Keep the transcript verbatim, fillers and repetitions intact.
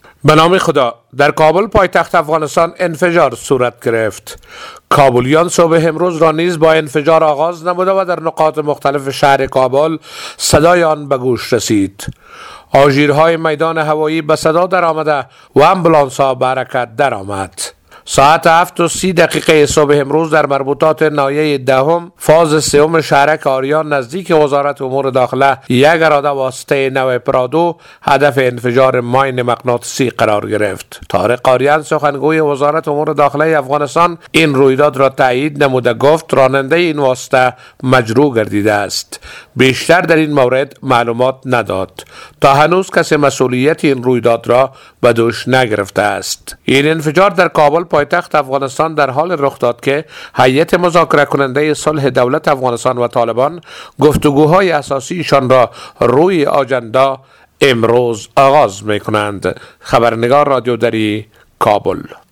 به نام خدا. در کابل پایتخت افغانستان انفجار صورت گرفت. کابلیان صبح امروز را نیز با انفجار آغاز نموده و در نقاط مختلف شهر کابل صدای آن به گوش رسید. آژیرهای میدان هوایی به صدا در آمده و امبولانس ها به حرکت در آمد. ساعت هفت و سی دقیقه صبح امروز در مربوطات ناحیه دهم فاز سوم شهرک آریان نزدیک وزارت امور داخله یک اراده واسطه نو پرادو هدف انفجار ماین مغناطیسی قرار گرفت. طارق آریان سخنگوی وزارت امور داخله افغانستان این رویداد را تایید نموده گفت راننده این واسطه مجروح گردیده است. بیشتر در این مورد معلومات نداد. تا هنوز کسی مسئولیت این رویداد را به دوش نگرفته است. این انفجار در کابل پایتخت افغانستان در حال رخ داد که هیئت مذاکره کننده صلح دولت افغانستان و طالبان گفتگوهای اساسیشان را روی آجندا امروز آغاز می کنند. خبرنگار رادیو دری کابل.